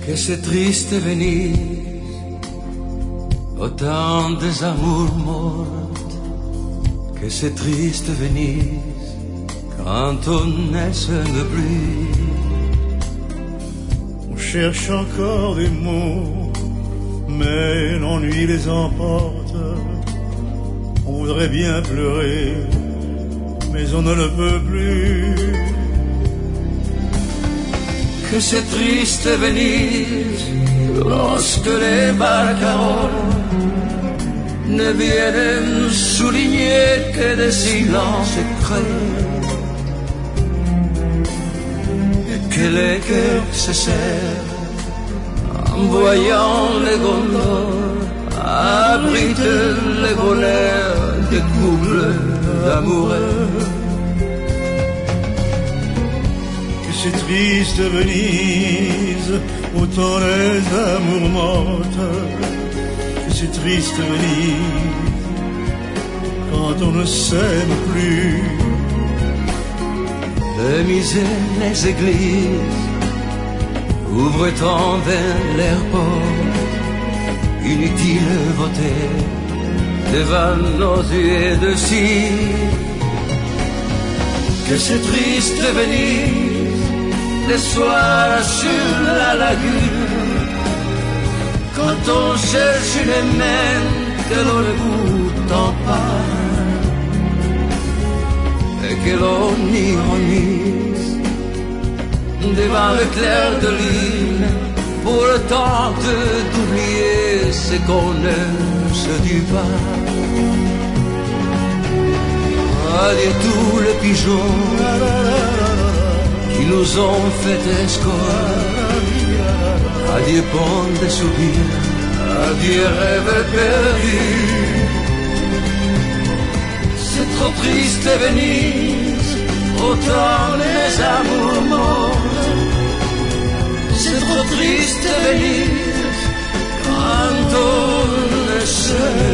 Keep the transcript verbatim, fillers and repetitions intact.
Que c'est triste Venise, autant des amours mortes. Que c'est triste Venise, quand on ne s'aime plus. On cherche encore des mots, mais l'ennui les emporte. On voudrait bien pleurer, mais on ne le peut plus. Que c'est triste Venise, lorsque les barcaroles ne viennent souligner que des silences creux, et que les cœurs se serrent en voyant les gondoles abritent les voleurs des couples d'amoureux. C'est triste Venise, autant les amours mortes. C'est triste Venise, quand on ne s'aime plus. De misère les églises ouvrent en vain leurs portes. Inutile voter devant nos yeux de cire. Que c'est triste Venise, le soir sur la lagune, quand on cherche une main que l'on ne goûte pas et que l'on ironise devant le clair de lune pour tenter d'oublier ce qu'on ne se dit pas. Adieu tous les pigeons qui nous ont fait escorte. Adieu pont de soupirs, adieu rêve perdu. C'est trop triste Venise, autant les amours morts. C'est trop triste Venise, quand on ne se